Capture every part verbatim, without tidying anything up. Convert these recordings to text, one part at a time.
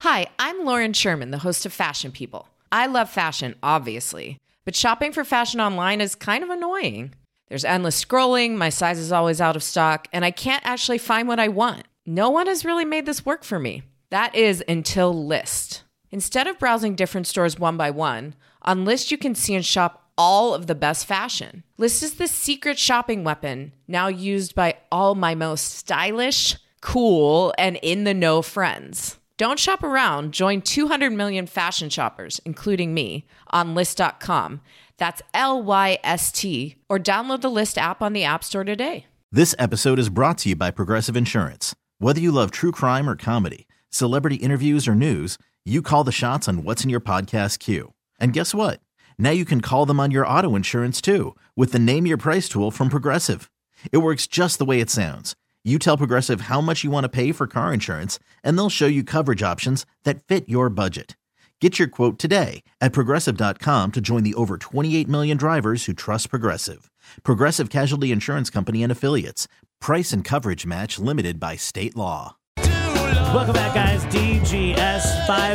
Hi, I'm Lauren Sherman, the host of Fashion People. I love fashion, obviously, but shopping for fashion online is kind of annoying. There's endless scrolling, my size is always out of stock, and I can't actually find what I want. No one has really made this work for me. That is until Lyst. Instead of browsing different stores one by one, on Lyst you can see and shop all of the best fashion. Lyst is the secret shopping weapon, now used by all my most stylish, cool, and in-the-know friends. Don't shop around. Join two hundred million fashion shoppers, including me, on Lyst dot com. That's L Y S T, or download the Lyst app on the App Store today. This episode is brought to you by Progressive Insurance. Whether you love true crime or comedy, celebrity interviews or news, you call the shots on what's in your podcast queue. And guess what? Now you can call them on your auto insurance too, with the Name Your Price tool from Progressive. It works just the way it sounds. You tell Progressive how much you want to pay for car insurance, and they'll show you coverage options that fit your budget. Get your quote today at Progressive dot com to join the over twenty-eight million drivers who trust Progressive. Progressive Casualty Insurance Company and Affiliates. Price and coverage match limited by state law. Welcome back, guys. D G S five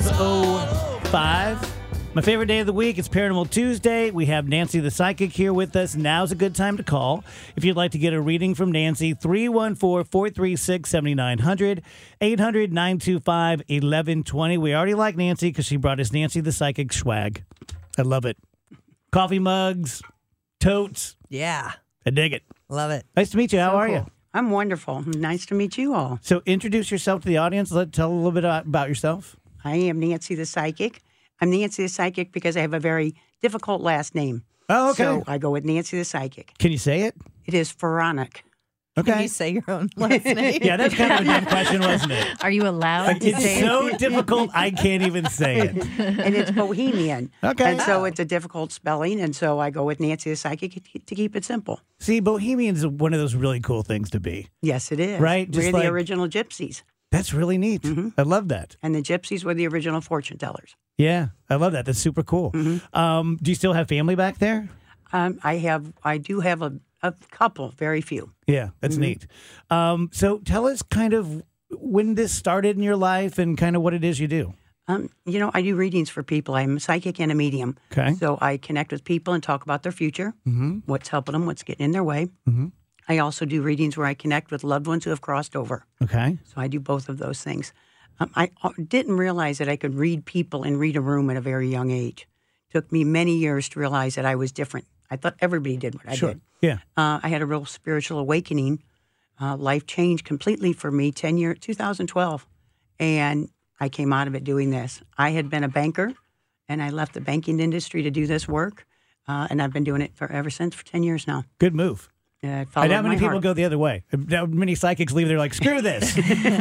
oh five. My favorite day of the week is Paranormal Tuesday. We have Nancy the Psychic here with us. Now's a good time to call. If you'd like to get a reading from Nancy, three one four, four three six, seven nine zero zero, eight hundred, nine two five, one one two zero. We already like Nancy because she brought us Nancy the Psychic swag. I love it. Coffee mugs, totes. Yeah. I dig it. Love it. Nice to meet you. How So are cool. you? I'm wonderful. Nice to meet you all. So introduce yourself to the audience. Let Tell a little bit about yourself. I am Nancy the Psychic. I'm Nancy the Psychic because I have a very difficult last name. Oh, okay. So I go with Nancy the Psychic. Can you say it? It is Pharaonic. Okay. Can you say your own last name? Yeah, that's kind of a dumb question, wasn't it? Are you allowed Like, to it's say so difficult, I can't even say it. And it's Bohemian. Okay. And so it's a difficult spelling. And so I go with Nancy the Psychic to keep it simple. See, Bohemian's one of those really cool things to be. Yes, it is. Right, just We're like- the original gypsies. That's really neat. Mm-hmm. I love that. And the gypsies were the original fortune tellers. Yeah, I love that. That's super cool. Mm-hmm. Um, do you still have family back there? Um, I have, I do have a, a couple, very few. Yeah, that's Mm-hmm. neat. Um, so tell us kind of when this started in your life and kind of what it is you do. Um, you know, I do readings for people. I'm a psychic and a medium. Okay. So I connect with people and talk about their future, Mm-hmm. what's helping them, what's getting in their way. Mm-hmm. I also do readings where I connect with loved ones who have crossed over. Okay. So I do both of those things. Um, I uh, didn't realize that I could read people and read a room at a very young age. Took me many years to realize that I was different. I thought everybody did what I Sure. did. Yeah. Uh, I had a real spiritual awakening. Uh, life changed completely for me ten year, two thousand twelve. And I came out of it doing this. I had been a banker, and I left the banking industry to do this work. Uh, and I've been doing it for ever since for ten years now. Good move. Uh, I followed doubt many my people heart. go the other way. I doubt many psychics leave. They're like, screw this.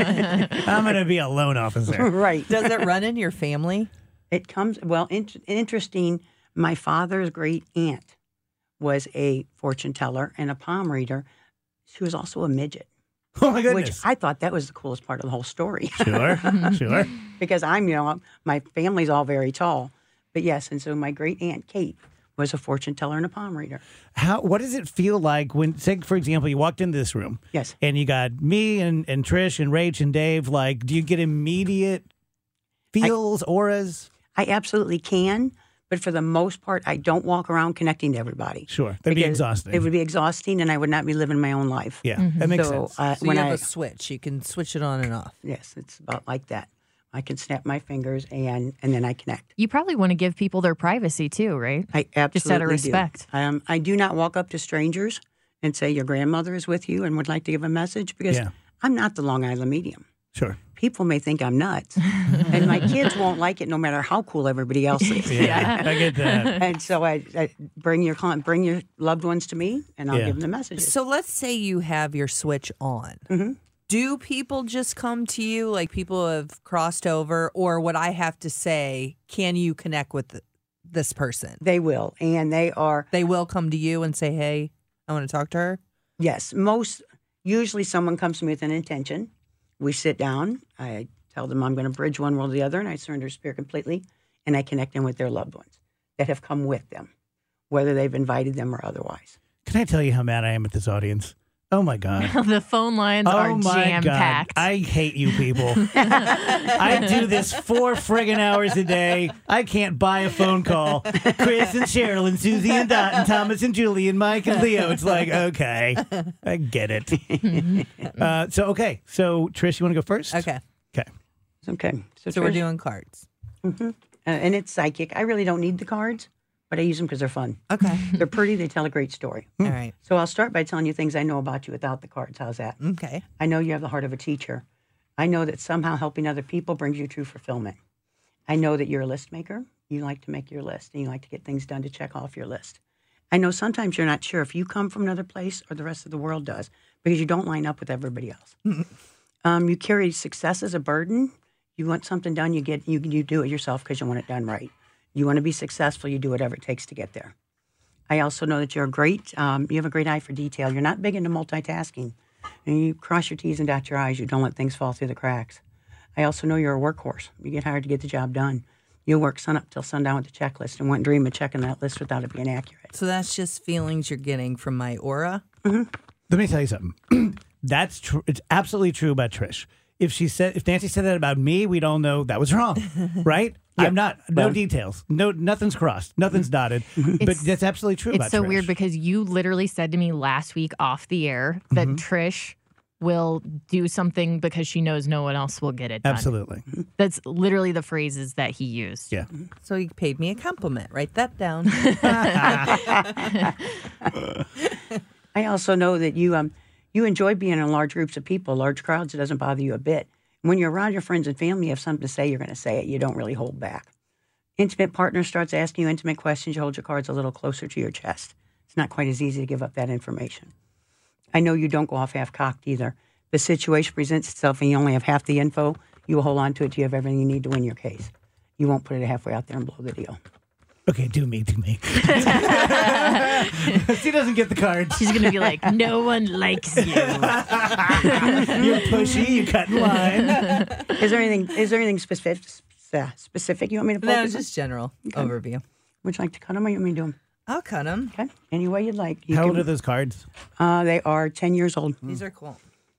I'm going to be a loan officer. Right. Does it run in your family? It comes, well, in, interesting. My father's great aunt was a fortune teller and a palm reader. She was also a midget, Oh, my which goodness. I thought that was the coolest part of the whole story. Sure. Sure. Because I'm, you know, my family's all very tall. But yes, and so my great aunt Kate was a fortune teller and a palm reader. How? What does it feel like when, say, for example, you walked into this room? Yes. And you got me and, and Trish and Rach and Dave. Like, do you get immediate feels, auras? I absolutely can, but for the most part, I don't walk around connecting to everybody. Sure. That'd be Because exhausting. It would be exhausting, and I would not be living my own life. Yeah, that makes so, sense. uh, So when you have I, a switch. You can switch it on and off. yes, it's about like that. I can snap my fingers and and then I connect. You probably want to give people their privacy too, right? I absolutely Just out of do. respect. Um, I do not walk up to strangers and say your grandmother is with you and would like to give a message because Yeah. I'm not the Long Island medium. Sure. People may think I'm nuts, and my kids won't like it no matter how cool everybody else is. Yeah, I get that. And so I, I bring your client, bring your loved ones to me, and I'll Yeah. give them the messages. So let's say you have your switch on. Mm-hmm. Do people just come to you, like people have crossed over, or would I have to say, can you connect with th- this person? They will, and they are They will come to you and say, hey, I want to talk to her? yes. Most usually, someone comes to me with an intention. We sit down. I tell them I'm going to bridge one world to the other, and I surrender spirit completely, and I connect them with their loved ones that have come with them, whether they've invited them or otherwise. Can I tell you how mad I am at this audience? Oh, my God. The phone lines Oh, are my jam God. packed. I hate you people. I do this four friggin' hours a day. I can't buy a phone call. Chris and Cheryl and Susie and Dot and Thomas and Julie and Mike and Leo. It's like, okay, I get it. Uh, so, okay. So, Trish, you want to go first? Okay. Okay. Okay. So, So we're Trish- doing cards. Uh, and it's psychic. I really don't need the cards, but I use them because they're fun. Okay. They're pretty. They tell a great story. All right. So I'll start by telling you things I know about you without the cards. How's that? Okay. I know you have the heart of a teacher. I know that somehow helping other people brings you true fulfillment. I know that you're a list maker. You like to make your list, and you like to get things done to check off your list. I know sometimes you're not sure if you come from another place or the rest of the world does because you don't line up with everybody else. um, you carry success as a burden. You want something done, you get you you do it yourself because you want it done right. You want to be successful, you do whatever it takes to get there. I also know that you're great. Um, you have a great eye for detail. You're not big into multitasking. And you cross your T's and dot your I's. You don't let things fall through the cracks. I also know you're a workhorse. You get hired to get the job done. You'll work sun up till sundown with the checklist and wouldn't dream of checking that list without it being accurate. So that's just feelings you're getting from my aura. Let me tell you something. That's true. It's absolutely true about Trish. If she said, if Nancy said that about me, we'd all know that was wrong, right? Yeah. I'm not. No Well- details. No, nothing's crossed. Nothing's dotted. But It's- that's absolutely true about It's so Trish. weird because you literally said to me last week off the air that Mm-hmm. Trish will do something because she knows no one else will get it done. Absolutely. That's literally the phrases that he used. Yeah. So he paid me a compliment. Write that down. I also know that you um you enjoy being in large groups of people, large crowds. It doesn't bother you a bit. When you're around your friends and family, you have something to say, you're going to say it. You don't really hold back. Intimate partner starts asking you intimate questions. You hold your cards a little closer to your chest. It's not quite as easy to give up that information. I know you don't go off half-cocked either. The situation presents itself and you only have half the info. You will hold on to it till you have everything you need to win your case. You won't put it halfway out there and blow the deal. Okay, do me, do me. She doesn't get the cards. She's going to be like, no one likes you. You're pushy. You cut in line. Is there anything? Is there anything specific? Specific you want me to focus No, on? just general overview. Would you like to cut them or you want me to do them? I'll cut them. Okay. Any way you'd like. You How can- old are those cards? Uh, they are ten years old. These are cool.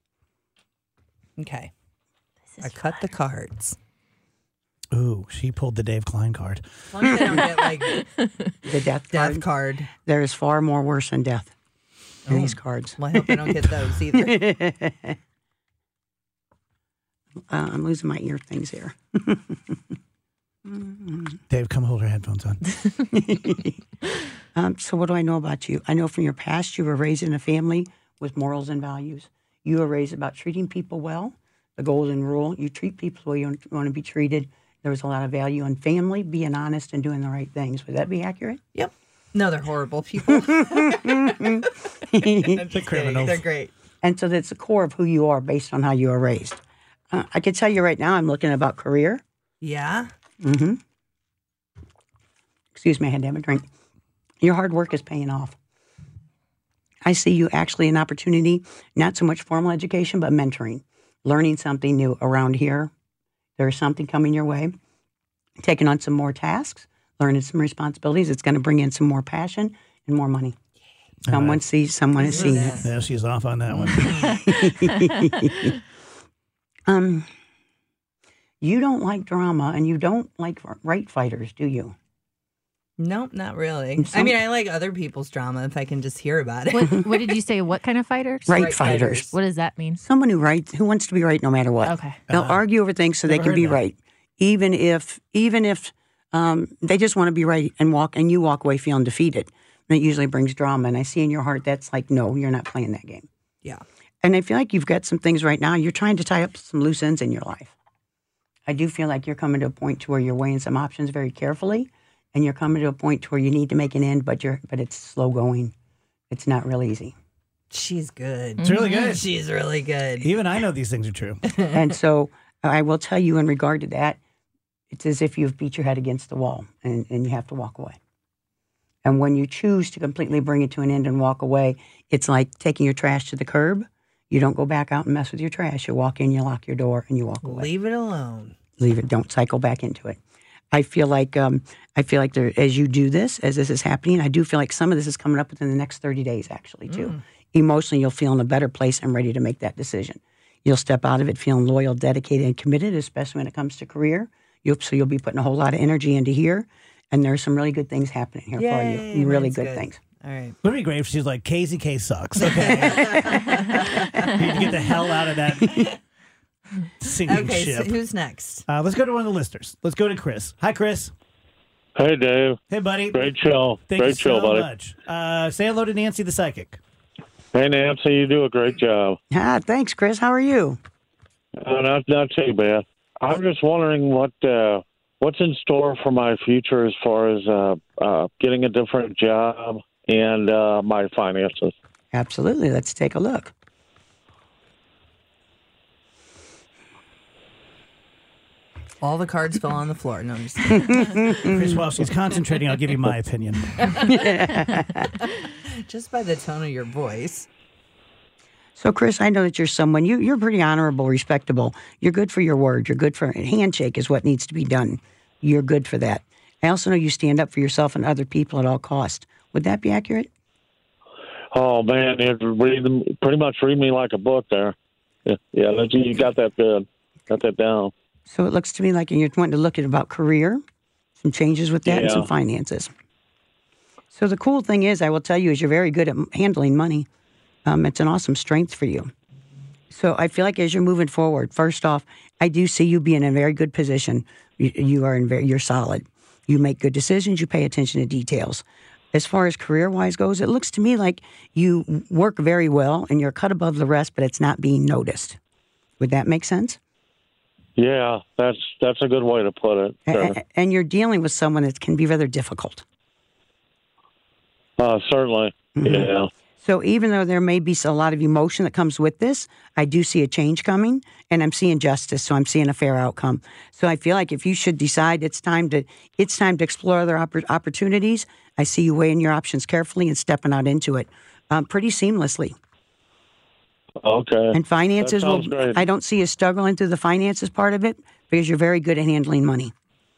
Okay. I cut the cards. Ooh, she pulled the Dave Klein card. As long as I don't get like The death, death card. card. There is far more worse than death in Oh. these cards. Well, I hope I don't get those either. Uh, I'm losing my ear things here. Dave, come hold her headphones on. Um, so what do I know about you? I know from your past you were raised in a family with morals and values. You were raised about treating people well, the golden rule. You treat people the way you want to be treated. There was a lot of value in family, being honest and doing the right things. Would that be accurate? Yep. No, they're horrible people. I'm just kidding. criminals. They're great. And so that's the core of who you are based on how you were raised. Uh, I can tell you right now, I'm looking about career. Yeah. Mm-hmm. Excuse me, I had to have a drink. Your hard work is paying off. I see you actually an opportunity, not so much formal education, but mentoring, learning something new around here. There's something coming your way, taking on some more tasks, learning some responsibilities. It's going to bring in some more passion and more money. Someone sees, someone is seeing it. Yeah, she's off on that one. Um, you don't like drama and you don't like right fighters, do you? Nope, not really. Some- I mean, I like other people's drama if I can just hear about it. What, what did you say? What kind of fighters? Right, Right fighters. fighters. What does that mean? Someone who writes, who wants to be right no matter what. Okay. They'll Uh-huh. argue over things so they Never can heard be that. right, even if even if um, they just want to be right and walk, and you walk away feeling defeated. And it usually brings drama. And I see in your heart that's like, no, you're not playing that game. Yeah. And I feel like you've got some things right now. You're trying to tie up some loose ends in your life. I do feel like you're coming to a point to where you're weighing some options very carefully, and you're coming to a point to where you need to make an end, but you're but it's slow going. It's not real easy. She's good. It's really good. She's really good. Even I know these things are true. And so I will tell you in regard to that, it's as if you've beat your head against the wall and, and you have to walk away. And when you choose to completely bring it to an end and walk away, it's like taking your trash to the curb. You don't go back out and mess with your trash. You walk in, you lock your door, and you walk away. Leave it alone. Leave it. Don't cycle back into it. I feel like um, I feel like there, as you do this, as this is happening, I do feel like some of this is coming up within the next thirty days, actually, too. Emotionally, you'll feel in a better place and ready to make that decision. You'll step out of it feeling loyal, dedicated, and committed, especially when it comes to career. You'll, so you'll be putting a whole lot of energy into here, and there's some really good things happening here Yay, for you. Really good, good things. All right. Would it be great if she's like, K Z K sucks. Okay. You need to get the hell out of that sinking Okay, so ship. who's next? Uh, let's go to one of the listeners. Let's go to Chris. Hi, Chris. Hey, Dave. Hey, buddy. Great show. Thank Great you show, so buddy. much. Uh, say hello to Nancy the Psychic. Hey, Nancy, you do a great job. Ah, thanks, Chris. How are you? Uh, not not too bad. I'm just wondering what uh, what's in store for my future as far as uh, uh, getting a different job and uh, my finances. Absolutely. Let's take a look. All the cards fell on the floor. No, I'm just kidding. Chris, while she's concentrating, I'll give you my opinion. Just by the tone of your voice. So, Chris, I know that you're someone, you, you're pretty honorable, respectable. You're good for your word. You're good for a handshake is what needs to be done. You're good for that. I also know you stand up for yourself and other people at all costs. Would that be accurate? Oh man, you read them, pretty much read me like a book there. Yeah, yeah, that, you got that good. Got that down. So it looks to me like you're wanting to look at about career, some changes with that, and some Yeah. finances. So the cool thing is, I will tell you, is you're very good at handling money. Um, it's an awesome strength for you. So I feel like as you're moving forward, first off, I do see you being in a very good position. You, you are in very, you're solid. You make good decisions. You pay attention to details. As far as career-wise goes, it looks to me like you work very well and you're cut above the rest, but it's not being noticed. Would that make sense? Yeah, that's that's a good way to put it. A- Sure. a- And you're dealing with someone that can be rather difficult. Uh, certainly. Mm-hmm. Yeah. So even though there may be a lot of emotion that comes with this, I do see a change coming, and I'm seeing justice. So I'm seeing a fair outcome. So I feel like if you should decide it's time to it's time to explore other oppor- opportunities, I see you weighing your options carefully and stepping out into it um, pretty seamlessly. Okay. And finances, That will, sounds great. I don't see you struggling through the finances part of it because you're very good at handling money.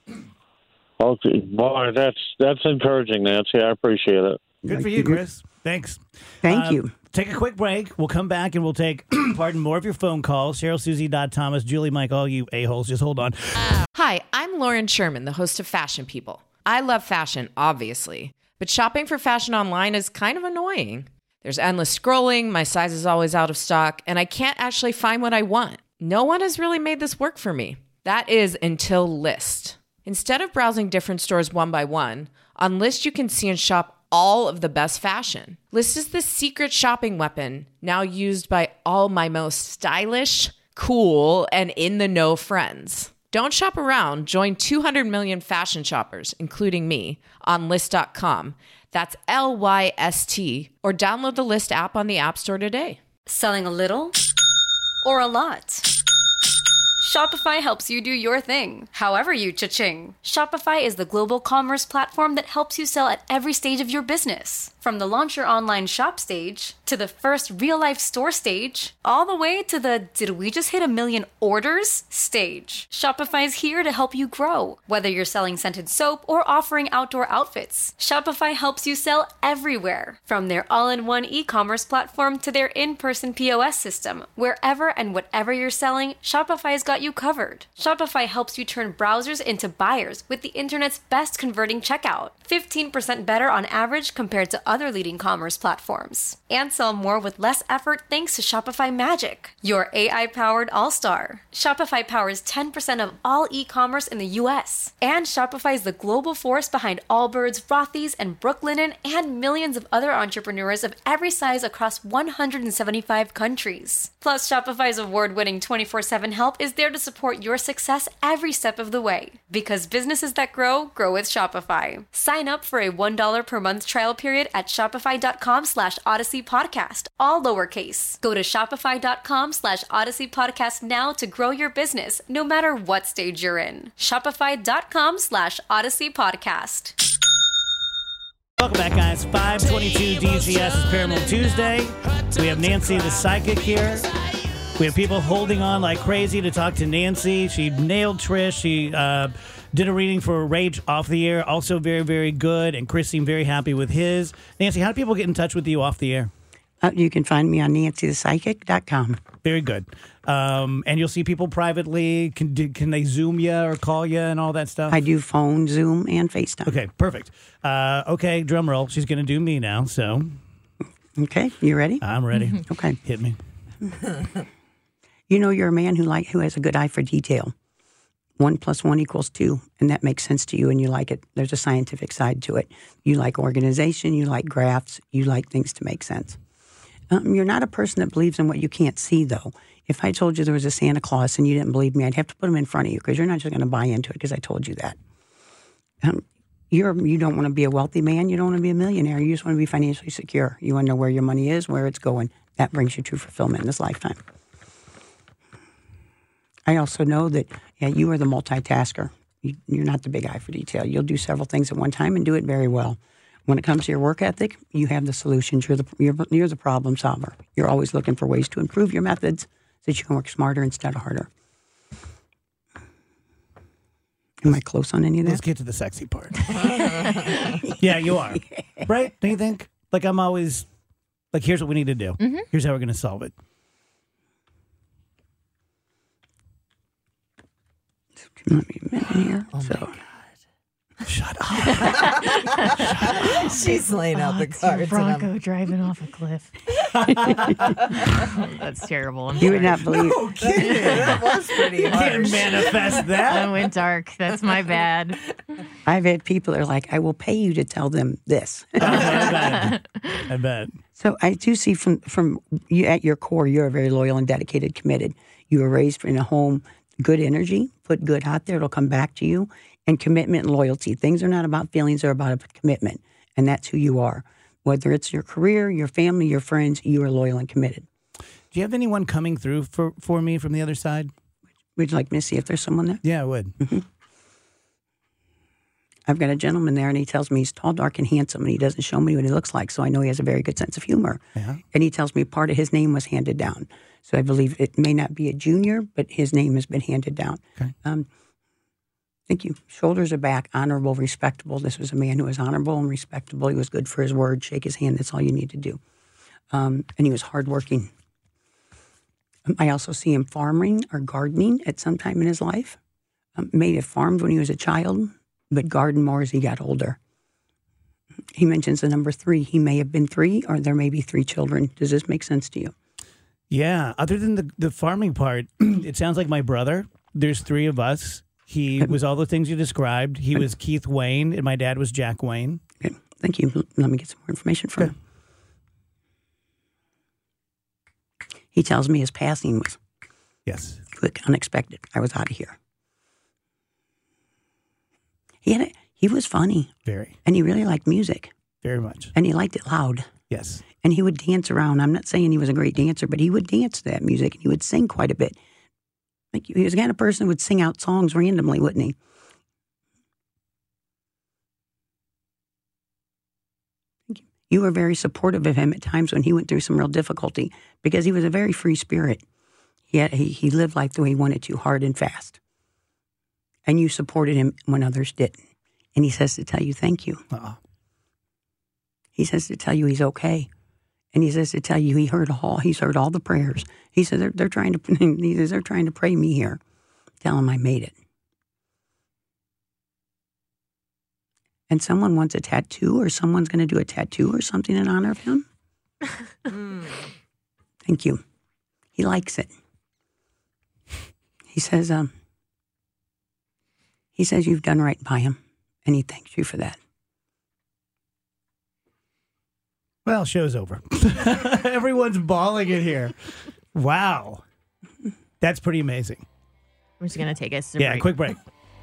Okay. Boy, that's that's encouraging, Nancy. I appreciate it. Good for you, Chris. Thanks. Thank Uh, you. Take a quick break. We'll come back and we'll take, pardon, more of your phone calls. Cheryl, Susie, Dot Thomas, Julie, Mike, all you a-holes. Just hold on. Hi, I'm Lauren Sherman, the host of Fashion People. I love fashion, obviously, but shopping for fashion online is kind of annoying. There's endless scrolling, my size is always out of stock, and I can't actually find what I want. No one has really made this work for me. That is until List. Instead of browsing different stores one by one, on List you can see and shop all of the best fashion. List is the secret shopping weapon now used by all my most stylish, cool, and in-the-know friends. Don't shop around. Join two hundred million fashion shoppers, including me, on list dot com. That's L Y S T, or download the List app on the App Store today. Selling a little or a lot? Shopify helps you do your thing, however you cha-ching. Shopify is the global commerce platform that helps you sell at every stage of your business. From the launch your online shop stage, to the first real-life store stage, all the way to the did we just hit a million orders stage. Shopify's here to help you grow. Whether you're selling scented soap or offering outdoor outfits, Shopify helps you sell everywhere. From their all-in-one e-commerce platform to their in-person P O S system, wherever and whatever you're selling, Shopify's got you covered. Shopify helps you turn browsers into buyers with the internet's best converting checkout. fifteen percent better on average compared to other leading commerce platforms. And sell more with less effort thanks to Shopify Magic, your A I-powered all-star. Shopify powers ten percent of all e-commerce in the U S. And Shopify is the global force behind Allbirds, Rothy's, and Brooklinen, and millions of other entrepreneurs of every size across one hundred seventy-five countries. Plus, Shopify's award-winning twenty-four seven help is there to support your success every step of the way. Because businesses that grow, grow with Shopify. Sign up for a one dollar per month trial period at shopify.com slash Odyssey Podcast, all lowercase. Go to shopify.com slash Odyssey Podcast now to grow your business, no matter what stage you're in. Shopify.com slash Odyssey Podcast. Welcome back, guys. five twenty-two D G S is Paranormal Tuesday. We have Nancy the Psychic here. We have people holding on like crazy to talk to Nancy. She nailed Trish. She uh, did a reading for Rage off the air. Also very, very good. And Chris seemed very happy with his. Nancy, how do people get in touch with you off the air? Uh, you can find me on nancy the psychic dot com. Very good. Um, and you'll see people privately. Can do, can they Zoom you or call you and all that stuff? I do phone, Zoom, and FaceTime. Okay, perfect. Uh, okay, drum roll. She's going to do me now, so. Okay, you ready? I'm ready. Okay. Hit me. You know you're a man who like who has a good eye for detail. One plus one equals two, and that makes sense to you, and you like it. There's a scientific side to it. You like organization. You like graphs. You like things to make sense. Um, you're not a person that believes in what you can't see, though. If I told you there was a Santa Claus and you didn't believe me, I'd have to put him in front of you because you're not just going to buy into it because I told you that. Um, you're you don't want to be a wealthy man. You don't want to be a millionaire. You just want to be financially secure. You want to know where your money is, where it's going. That brings you true fulfillment in this lifetime. I also know that yeah, you are the multitasker. You, you're not the big eye for detail. You'll do several things at one time and do it very well. When it comes to your work ethic, you have the solutions. You're the you're, you're the problem solver. You're always looking for ways to improve your methods so that you can work smarter instead of harder. Am I close on any of that? Let's get to the sexy part. Yeah, you are. Right? Don't you think? Like I'm always, like here's what we need to do. Mm-hmm. Here's how we're going to solve it. Let me a minute here. Oh so. my God. Shut up. She's laying out Oh, the it's your cards. and I'm- Bronco driving off a cliff. That's terrible. I'm You would sorry. not believe. No kidding. that was pretty Can't harsh. manifest I that. went dark. That's my bad. I've had people that are like, I will pay you to tell them this. I bet. I bet. So I do see from from you at your core, you're a very loyal and dedicated, committed. You were raised in a home, good energy, put good out there, it'll come back to you. And commitment and loyalty. Things are not about feelings, they're about a commitment. And that's who you are. Whether it's your career, your family, your friends, you are loyal and committed. Do you have anyone coming through for, for me from the other side? Would you like me to see if there's someone there? Yeah, I would. Mm-hmm. I've got a gentleman there, and he tells me he's tall, dark, and handsome, and he doesn't show me what he looks like, so I know he has a very good sense of humor. Yeah. And he tells me part of his name was handed down. So I believe it may not be a junior, but his name has been handed down. Okay. Um, thank you. Shoulders are back, honorable, respectable. This was a man who was honorable and respectable. He was good for his word. Shake his hand. That's all you need to do. Um, and he was hardworking. I also see him farming or gardening at some time in his life. Um, may have farmed when he was a child, but gardened more as he got older. He mentions the number three. He may have been three, or there may be three children. Does this make sense to you? Yeah. Other than the, the farming part, it sounds like my brother. There's three of us. He was all the things you described. He was Keith Wayne, and my dad was Jack Wayne. Okay, thank you. Let me get some more information from Okay. him. He tells me his passing was Yes. quick, unexpected. I was out of here. He had a, he was funny, Very, and he really liked music, very much. and he liked it loud. Yes. And he would dance around. I'm not saying he was a great dancer, but he would dance to that music, and he would sing quite a bit. Like he was the kind of person who would sing out songs randomly, wouldn't he? Thank you. You were very supportive of him at times when he went through some real difficulty because he was a very free spirit. He, had, he, he lived life the way he wanted to, hard and fast. And you supported him when others didn't. And he says to tell you thank you. Uh-uh. He says to tell you he's okay. And he says to tell you he heard all he's heard all the prayers. He said they're they're trying to he says they're trying to pray me here. Tell him I made it. And someone wants a tattoo, or someone's going to do a tattoo or something in honor of him. Mm. Thank you. He likes it. He says, um, he says you've done right by him, and he thanks you for that. Well, show's over. Everyone's bawling in here. Wow. That's pretty amazing. I'm just going to take us to Yeah, break. quick break.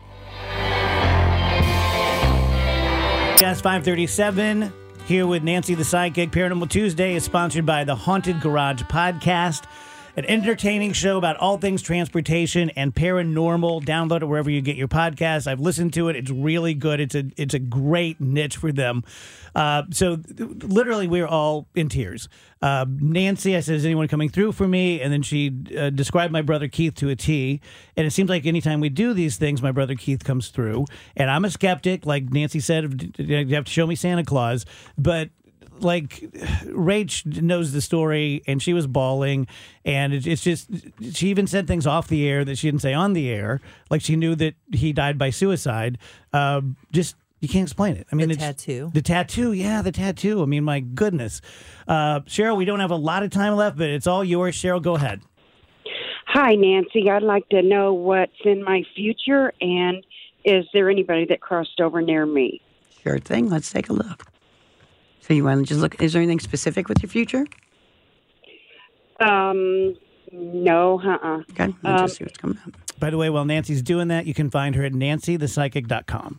Yes, five thirty-seven here with Nancy the Psychic. Paranormal Tuesday is sponsored by the Haunted Garage Podcast, an entertaining show about all things transportation and paranormal. Download it wherever you get your podcasts. I've listened to it. It's really good. It's a it's a great niche for them. Uh, so literally, we were all in tears. Uh, Nancy, I said, is anyone coming through for me? And then she uh, described my brother Keith to a T. And it seems like anytime we do these things, my brother Keith comes through. And I'm a skeptic. Like Nancy said, you have to show me Santa Claus. But like Rach knows the story, and she was bawling, and it, it's just she even said things off the air that she didn't say on the air, like she knew that he died by suicide. Uh, just you can't explain it. I mean, The it's, tattoo. the tattoo, yeah, the tattoo. I mean, my goodness, uh, Cheryl, we don't have a lot of time left, but it's all yours. Cheryl, go ahead. Hi, Nancy. I'd like to know what's in my future, and is there anybody that crossed over near me? Sure thing. Let's take a look. So you want to just look, is there anything specific with your future? Um, no, uh-uh. Okay, let's Um, just see what's coming up. By the way, while Nancy's doing that, you can find her at nancy the psychic dot com.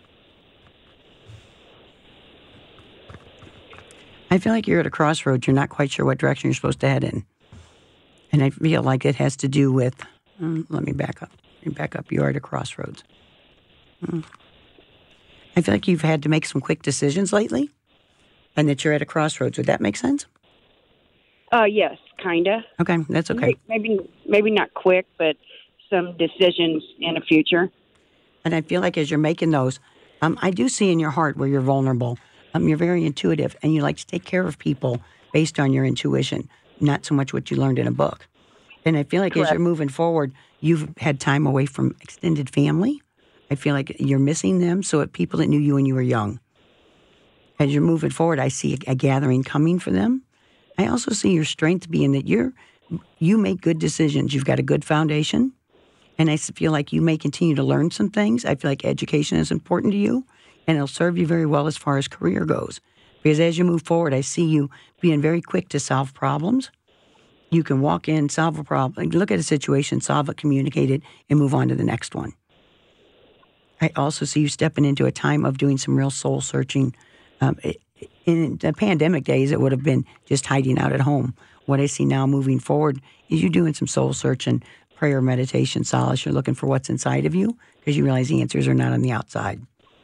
I feel like you're at a crossroads. You're not quite sure what direction you're supposed to head in. And I feel like it has to do with, um, let me back up. Let me back up. You're at a crossroads. Hmm. I feel like you've had to make some quick decisions lately, and that you're at a crossroads. Would that make sense? Uh, yes, kind of. Okay, that's okay. Maybe, maybe not quick, but some decisions in the future. And I feel like as you're making those, um, I do see in your heart where you're vulnerable. Um, you're very intuitive, and you like to take care of people based on your intuition, not so much what you learned in a book. And I feel like Correct. as you're moving forward, you've had time away from extended family. I feel like you're missing them, so at people that knew you when you were young. As you're moving forward, I see a, a gathering coming for them. I also see your strength being that you're you make good decisions. You've got a good foundation, and I s- feel like you may continue to learn some things. I feel like education is important to you, and it'll serve you very well as far as career goes. Because as you move forward, I see you being very quick to solve problems. You can walk in, solve a problem, look at a situation, solve it, communicate it, and move on to the next one. I also see you stepping into a time of doing some real soul searching. Um, it, in the pandemic days, it would have been just hiding out at home. What I see now moving forward is you doing some soul searching, prayer, meditation, solace. You're looking for what's inside of you because you realize the answers are not on the outside.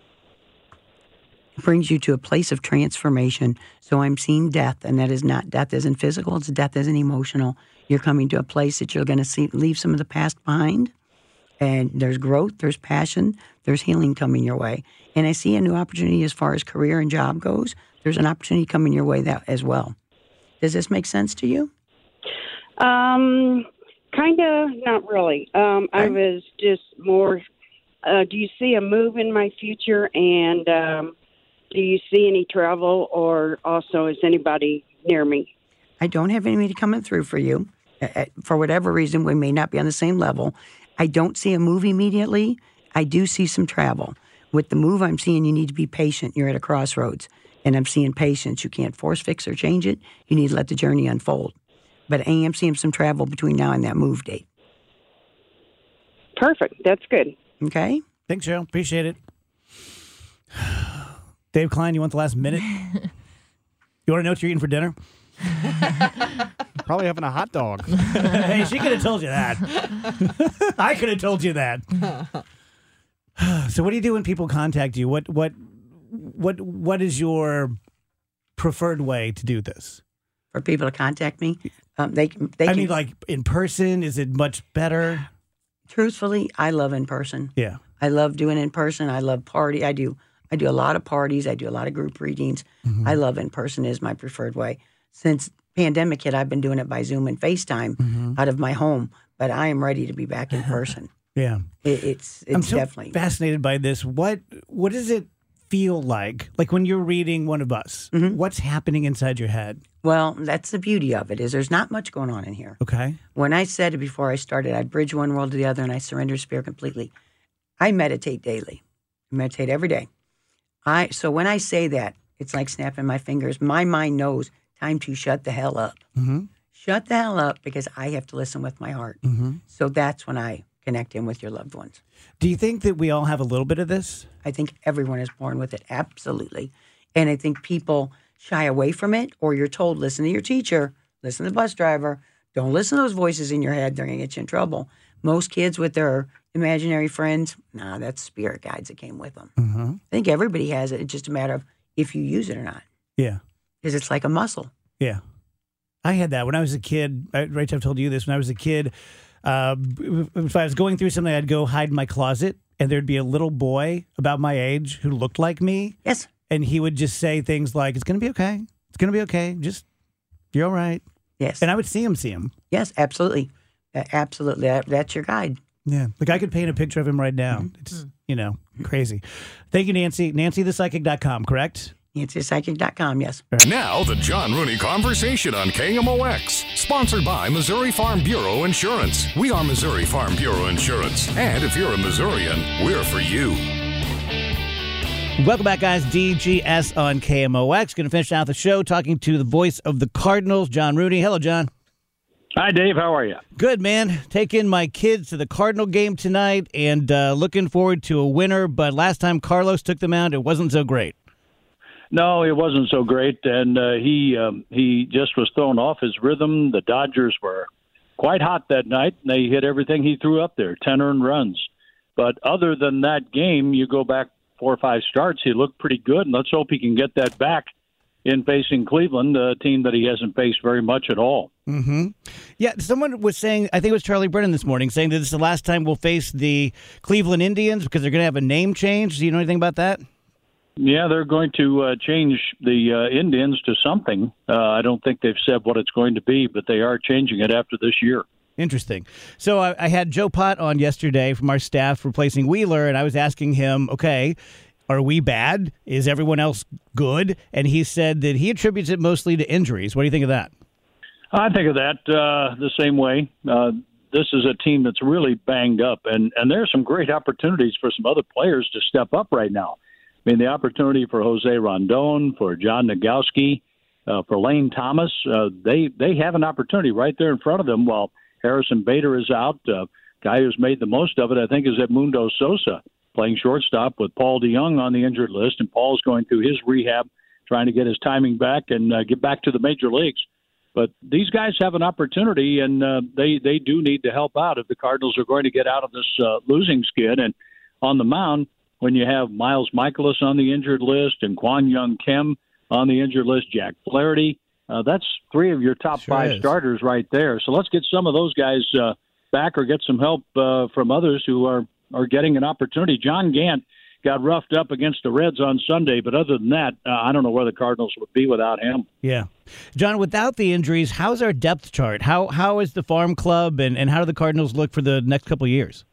It brings you to a place of transformation. So I'm seeing death, and that is not death isn't physical, it's death isn't emotional. You're coming to a place that you're going to see leave some of the past behind. And there's growth, there's passion, there's healing coming your way. And I see a new opportunity as far as career and job goes. There's an opportunity coming your way that as well. Does this make sense to you? Um, kind of, not really. Um, I was just more, uh, do you see a move in my future? And um, do you see any travel, or also is anybody near me? I don't have anybody coming through for you. Uh, For whatever reason, we may not be on the same level. I don't see a move immediately. I do see some travel. With the move, I'm seeing you need to be patient. You're at a crossroads, and I'm seeing patience. You can't force, fix, or change it. You need to let the journey unfold. But I am seeing some travel between now and that move date. Perfect. That's good. Okay? Thanks, Cheryl. Appreciate it. Dave Klein, you want the last minute? You want to know what you're eating for dinner? Probably having a hot dog. Hey, she could have told you that. I could have told you that. So what do you do when people contact you? What what what what is your preferred way to do this? For people to contact me, um, they can. They I can, mean, like in person, is it much better? Truthfully, I love in person. Yeah. I love doing in person. I love party. I do. I do a lot of parties. I do a lot of group readings. Mm-hmm. I love in person is my preferred way. Since pandemic hit, I've been doing it by Zoom and FaceTime Mm-hmm. out of my home. But I am ready to be back in person. Yeah. It, it's it's I'm so definitely fascinated by this. What what does it feel like? Like when you're reading one of us, Mm-hmm. what's happening inside your head? well. That's the beauty of it is there's not much going on in here. Okay. When I said it before I started, I bridge one world to the other and I surrender spirit completely. I meditate daily. I meditate every day. I so when I say that, it's like snapping my fingers. My mind knows time to shut the hell up. Mm-hmm. Shut the hell up because I have to listen with my heart. Mm-hmm. So that's when I connect in with your loved ones. Do you think that we all have a little bit of this? I think everyone is born with it, absolutely. And I think people shy away from it, or you're told, listen to your teacher, listen to the bus driver, don't listen to those voices in your head, they're going to get you in trouble. Most kids with their imaginary friends, nah, that's spirit guides that came with them. Mm-hmm. I think everybody has it. It's just a matter of if you use it or not. Yeah. Because it's like a muscle. Yeah. I had that when I was a kid. I, Rachel, I've told you this. When I was a kid, uh, if I was going through something, I'd go hide in my closet, and there'd be a little boy about my age who looked like me. Yes. And he would just say things like, it's going to be okay. It's going to be okay. Just, you're all right. Yes. And I would see him, see him. Yes, absolutely. Uh, absolutely. That, that's your guide. Yeah. Like I could paint a picture of him right now. Mm-hmm. It's, you know, crazy. Thank you, Nancy. Nancy the Psychic dot com, correct? Nancy the Psychic dot com, yes. Now, the John Rooney Conversation on K M O X. Sponsored by Missouri Farm Bureau Insurance. We are Missouri Farm Bureau Insurance. And if you're a Missourian, we're for you. Welcome back, guys. D G S on K M O X. Going to finish out the show talking to the voice of the Cardinals, John Rooney. Hello, John. Hi, Dave. How are you? Good, man. Taking my kids to the Cardinal game tonight and uh, looking forward to a winner. But last time Carlos took them out, it wasn't so great. No, it wasn't so great, and uh, he um, he just was thrown off his rhythm. The Dodgers were quite hot that night. They hit everything he threw up there, ten earned runs. But other than that game, you go back four or five starts, he looked pretty good, and let's hope he can get that back in facing Cleveland, a team that he hasn't faced very much at all. Mm-hmm. Yeah, someone was saying, I think it was Charlie Brennan this morning, saying that this is the last time we'll face the Cleveland Indians because they're going to have a name change. Do you know anything about that? Yeah, they're going to uh, change the uh, Indians to something. Uh, I don't think they've said what it's going to be, but they are changing it after this year. Interesting. So I, I had Joe Pott on yesterday from our staff replacing Wheeler, and I was asking him, okay, are we bad? Is everyone else good? And he said that he attributes it mostly to injuries. What do you think of that? I think of that uh, the same way. Uh, this is a team that's really banged up, and, and there are some great opportunities for some other players to step up right now. I mean, the opportunity for Jose Rondon, for John Nogowski, uh, for Lane Thomas, uh, they they have an opportunity right there in front of them while Harrison Bader is out. Uh, guy who's made the most of it, I think, is Edmundo Sosa, playing shortstop with Paul DeYoung on the injured list, and Paul's going through his rehab, trying to get his timing back and uh, get back to the major leagues. But these guys have an opportunity, and uh, they, they do need to help out if the Cardinals are going to get out of this uh, losing skid. And on the mound, when you have Miles Michaelis on the injured list and Kwon Young Kim on the injured list, Jack Flaherty, uh, that's three of your top Sure five is. starters right there. So let's get some of those guys uh, back or get some help uh, from others who are, are getting an opportunity. John Gant got roughed up against the Reds on Sunday, but other than that, uh, I don't know where the Cardinals would be without him. Yeah. John, without the injuries, how's our depth chart? How How is the farm club, and, and how do the Cardinals look for the next couple of years?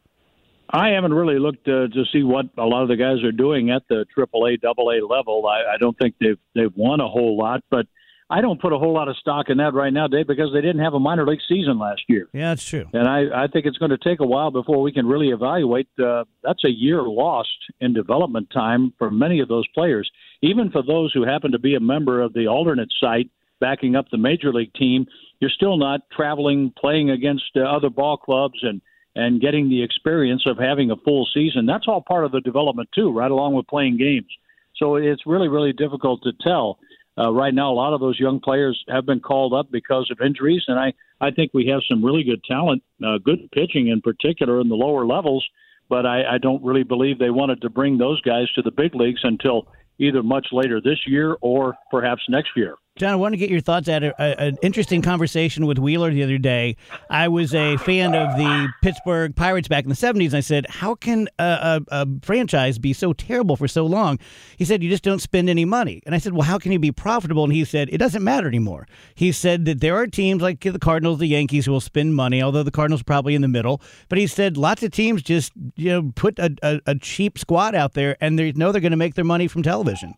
I haven't really looked uh, to see what a lot of the guys are doing at the triple A, double A level. I, I don't think they've they've won a whole lot, but I don't put a whole lot of stock in that right now, Dave, because they didn't have a minor league season last year. Yeah, that's true. And I, I think it's going to take a while before we can really evaluate. Uh, that's a year lost in development time for many of those players. Even for those who happen to be a member of the alternate site backing up the major league team, you're still not traveling, playing against uh, other ball clubs and and getting the experience of having a full season. That's all part of the development, too, right along with playing games. So it's really, really difficult to tell. Uh, right now, a lot of those young players have been called up because of injuries, and I, I think we have some really good talent, uh, good pitching in particular in the lower levels, but I, I don't really believe they wanted to bring those guys to the big leagues until either much later this year or perhaps next year. John, I want to get your thoughts at a, a, an interesting conversation with Wheeler the other day. I was a fan of the Pittsburgh Pirates back in the seventies, and I said, how can a, a, a franchise be so terrible for so long? He said, you just don't spend any money. And I said, well, how can you be profitable? And he said, it doesn't matter anymore. He said that there are teams like the Cardinals, the Yankees, who will spend money, although the Cardinals are probably in the middle. But he said lots of teams just you know put a, a, a cheap squad out there, and they know they're going to make their money from television.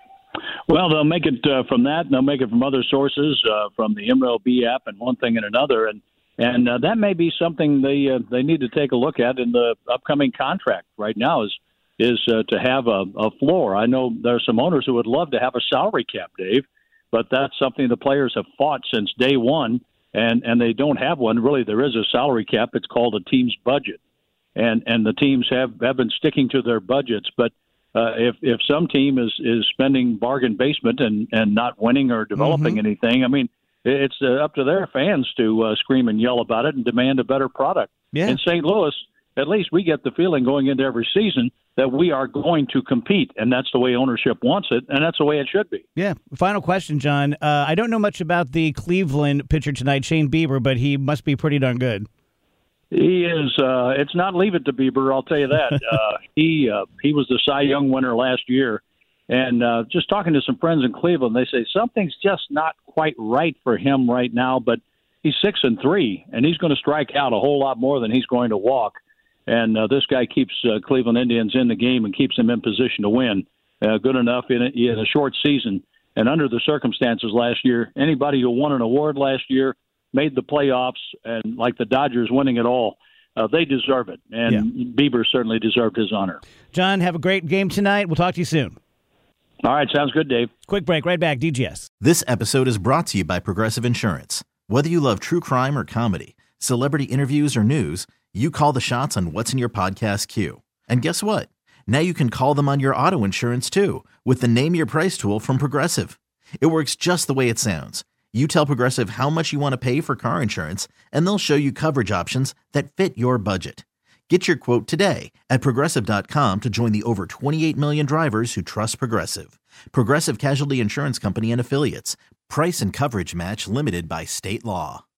Well, they'll make it uh, from that, and they'll make it from other sources, uh, from the M L B app and one thing and another, and and uh, that may be something they uh, they need to take a look at in the upcoming contract. Right now is is uh, to have a, a floor. I know there are some owners who would love to have a salary cap, Dave, but that's something the players have fought since day one, and and they don't have one. Really, there is a salary cap. It's called a team's budget, and and the teams have, have been sticking to their budgets, but. Uh, if if some team is, is spending bargain basement and, and not winning or developing Mm-hmm. anything, I mean, it's uh, up to their fans to uh, scream and yell about it and demand a better product. Yeah. In Saint Louis, at least we get the feeling going into every season that we are going to compete, and that's the way ownership wants it, and that's the way it should be. Yeah. Final question, John. Uh, I don't know much about the Cleveland pitcher tonight, Shane Bieber, but he must be pretty darn good. He is. Uh, it's not leave it to Bieber, I'll tell you that. uh, he uh, he was the Cy Young winner last year, And uh, just talking to some friends in Cleveland, they say something's just not quite right for him right now, but he's six and three, and he's going to strike out a whole lot more than he's going to walk. And uh, this guy keeps uh, Cleveland Indians in the game and keeps them in position to win. Uh, good enough in a, in a short season. And under the circumstances last year, anybody who won an award last year, made the playoffs, and like the Dodgers winning it all, uh, they deserve it. And yeah. Bieber certainly deserved his honor. John, have a great game tonight. We'll talk to you soon. All right, sounds good, Dave. Quick break, right back, D G S. This episode is brought to you by Progressive Insurance. Whether you love true crime or comedy, celebrity interviews or news, you call the shots on what's in your podcast queue. And guess what? Now you can call them on your auto insurance too with the Name Your Price tool from Progressive. It works just the way it sounds. You tell Progressive how much you want to pay for car insurance, and they'll show you coverage options that fit your budget. Get your quote today at Progressive dot com to join the over twenty-eight million drivers who trust Progressive. Progressive Casualty Insurance Company and Affiliates. Price and coverage match limited by state law.